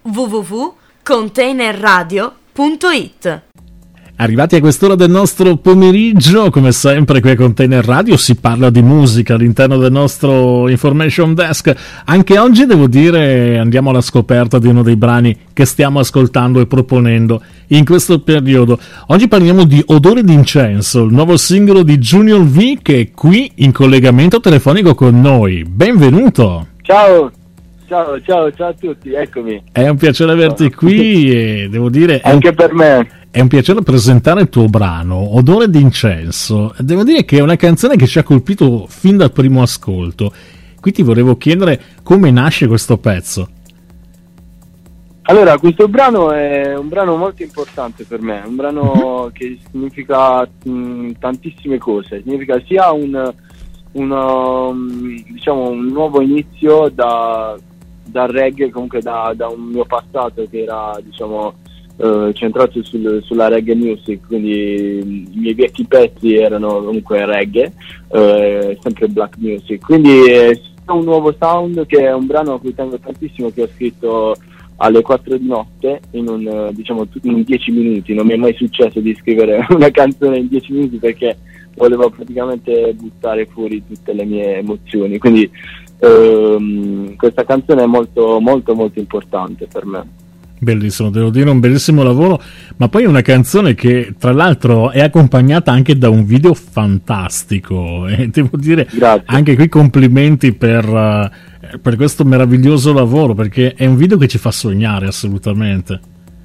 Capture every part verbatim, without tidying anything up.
w w w punto container radio punto i t. Arrivati a quest'ora del nostro pomeriggio, come sempre qui a Container Radio si parla di musica all'interno del nostro Information Desk. Anche oggi devo dire andiamo alla scoperta di uno dei brani che stiamo ascoltando e proponendo in questo periodo. Oggi parliamo di Odore d'incenso, il nuovo singolo di Junior V che è qui in collegamento telefonico con noi. Benvenuto! Ciao! Ciao, ciao, ciao a tutti, eccomi. È un piacere averti qui e devo dire... Anche un... per me. È un piacere presentare il tuo brano, Odore d'incenso. Devo dire che è una canzone che ci ha colpito fin dal primo ascolto. Qui ti volevo chiedere come nasce questo pezzo. Allora, questo brano è un brano molto importante per me, un brano che significa mh, tantissime cose. Significa sia un, un, um, diciamo, un nuovo inizio da, dal reggae, comunque da, da un mio passato che era, diciamo, Uh, centrato sul, sulla reggae music, quindi i miei vecchi pezzi erano comunque reggae, uh, sempre black music, quindi è un nuovo sound che è un brano a cui tengo tantissimo, che ho scritto alle quattro di notte in un, diciamo, in dieci minuti. Non mi è mai successo di scrivere una canzone in dieci minuti perché volevo praticamente buttare fuori tutte le mie emozioni, quindi uh, questa canzone è molto molto molto importante per me. Bellissimo, devo dire un bellissimo lavoro, ma poi una canzone che tra l'altro è accompagnata anche da un video fantastico e devo dire Grazie. Anche qui complimenti per, uh, per questo meraviglioso lavoro, perché è un video che ci fa sognare assolutamente.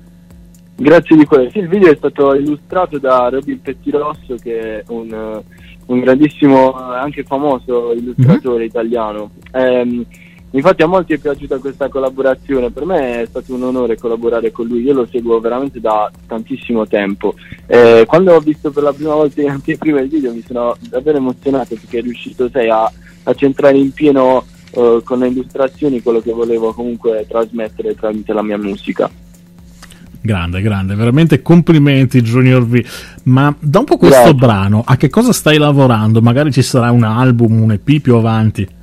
Grazie di questo. Sì, il video è stato illustrato da Robin Pettirosso, che è un, un grandissimo, anche famoso illustratore mm-hmm. italiano. Ehm, Infatti a molti è piaciuta questa collaborazione, per me è stato un onore collaborare con lui, io lo seguo veramente da tantissimo tempo. Eh, quando ho visto per la prima volta in anteprima il video mi sono davvero emozionato perché è riuscito sei, a, a centrare in pieno eh, con le illustrazioni quello che volevo comunque trasmettere tramite la mia musica. Grande, grande, veramente complimenti Junior V. Ma dopo questo Grazie. brano a che cosa stai lavorando? Magari ci sarà un album, un E P più avanti?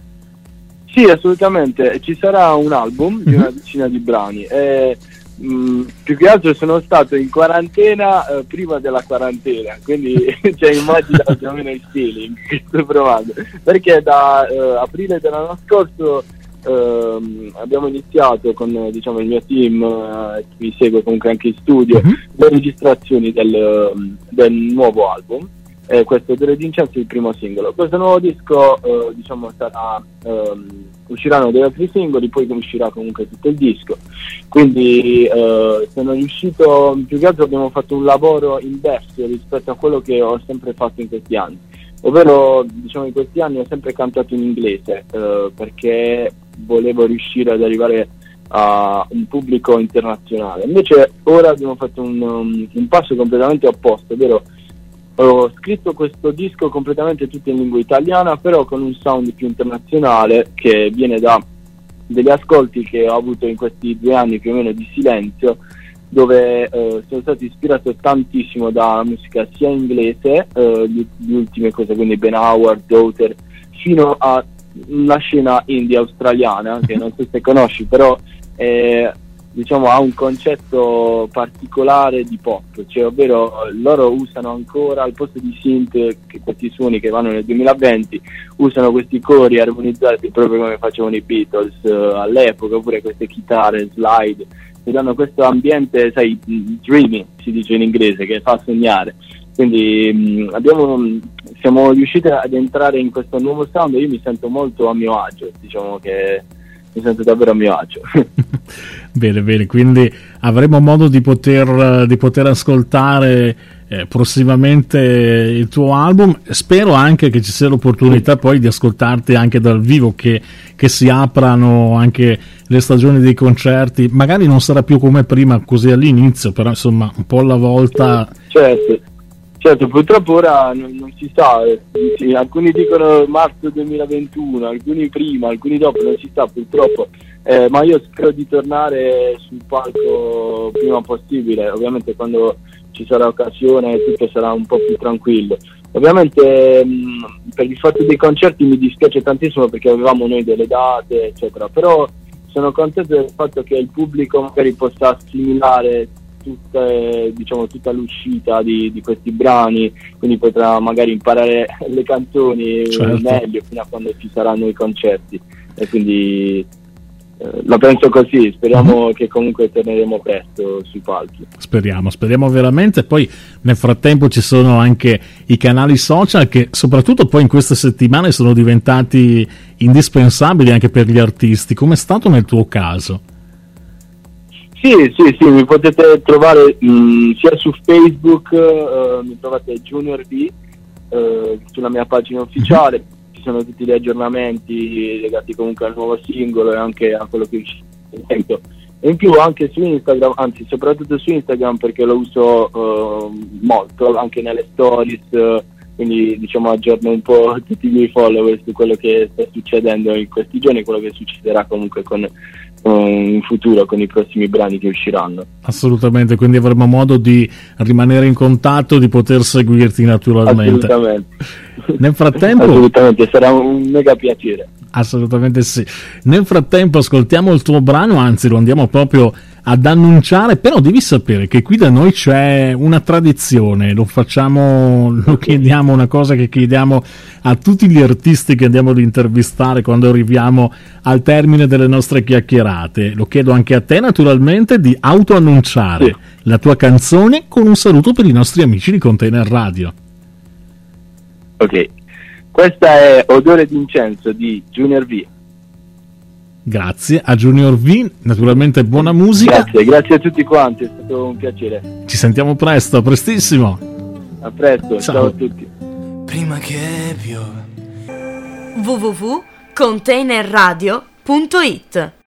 Sì, assolutamente, ci sarà un album di una decina di brani e, mh, più che altro sono stato in quarantena eh, prima della quarantena, quindi cioè, immagina più o meno il feeling che sto provando, perché da eh, aprile dell'anno scorso eh, abbiamo iniziato con, diciamo, il mio team, eh, che mi segue comunque anche in studio, uh-huh. le registrazioni del, del nuovo album. Eh, questo Odore d'incenso è il primo singolo. Questo nuovo disco eh, diciamo sarà ehm, usciranno degli altri singoli, poi uscirà comunque tutto il disco, quindi eh, sono riuscito, più che altro abbiamo fatto un lavoro inverso rispetto a quello che ho sempre fatto in questi anni, ovvero diciamo in questi anni ho sempre cantato in inglese eh, perché volevo riuscire ad arrivare a un pubblico internazionale. Invece ora abbiamo fatto un, um, un passo completamente opposto, ovvero ho scritto questo disco completamente tutto in lingua italiana, però con un sound più internazionale che viene da degli ascolti che ho avuto in questi due anni più o meno di silenzio, dove eh, sono stato ispirato tantissimo da musica sia inglese, eh, le, le ultime cose, quindi Ben Howard, Daughter, fino a una scena indie australiana che non so se conosci, però eh, diciamo ha un concetto particolare di pop, cioè ovvero loro usano ancora al posto di synth, che questi suoni che vanno nel duemilaventi, usano questi cori armonizzati proprio come facevano i Beatles uh, all'epoca, oppure queste chitarre slide che danno questo ambiente, sai, dreamy si dice in inglese, che fa sognare. Quindi mh, abbiamo, siamo riusciti ad entrare in questo nuovo sound e io mi sento molto a mio agio, diciamo che mi sento davvero a mio agio. Bene, bene, quindi avremo modo di poter, di poter ascoltare eh, prossimamente il tuo album. Spero anche che ci sia l'opportunità poi di ascoltarti anche dal vivo, che, che si aprano anche le stagioni dei concerti. Magari non sarà più come prima così all'inizio, però insomma un po' alla volta. Certo, certo, purtroppo ora non, non si sa, eh, sì, alcuni dicono marzo duemilaventuno, alcuni prima, alcuni dopo, non si sa purtroppo. Eh, ma io spero di tornare sul palco prima possibile, ovviamente quando ci sarà occasione tutto sarà un po' più tranquillo. Ovviamente mh, per il fatto dei concerti mi dispiace tantissimo perché avevamo noi delle date eccetera, però sono contento del fatto che il pubblico magari possa assimilare tutte, diciamo, tutta l'uscita di, di questi brani, quindi potrà magari imparare le canzoni certo. meglio fino a quando ci saranno i concerti, e quindi eh, la penso così. Speriamo mm-hmm. che comunque torneremo presto sui palchi. Speriamo, speriamo veramente. Poi nel frattempo ci sono anche i canali social che soprattutto poi in queste settimane sono diventati indispensabili anche per gli artisti. Com'è stato nel tuo caso? Sì, sì, sì, mi potete trovare mh, sia su Facebook, uh, mi trovate Junior V, uh, sulla mia pagina ufficiale, ci sono tutti gli aggiornamenti legati comunque al nuovo singolo e anche a quello che uscirà. E in più anche su Instagram, anzi soprattutto su Instagram, perché lo uso uh, molto, anche nelle stories, uh, quindi diciamo aggiorno un po' tutti i miei follower su quello che sta succedendo in questi giorni e quello che succederà comunque con in futuro con i prossimi brani che usciranno. Assolutamente, quindi avremo modo di rimanere in contatto, di poter seguirti naturalmente. Assolutamente. Nel frattempo assolutamente, sarà un mega piacere. Assolutamente sì. Nel frattempo ascoltiamo il tuo brano, anzi lo andiamo proprio ad annunciare, però devi sapere che qui da noi c'è una tradizione, lo facciamo, lo chiediamo, una cosa che chiediamo a tutti gli artisti che andiamo ad intervistare quando arriviamo al termine delle nostre chiacchierate. Lo chiedo anche a te naturalmente, di autoannunciare sì. la tua canzone con un saluto per i nostri amici di Container Radio. Ok, questa è Odore d'incenso di Junior V. Grazie a Junior V, naturalmente buona musica. Grazie, grazie a tutti quanti, è stato un piacere. Ci sentiamo presto, a prestissimo. A presto, ciao, ciao a tutti. Prima che piove. w w w punto container radio punto it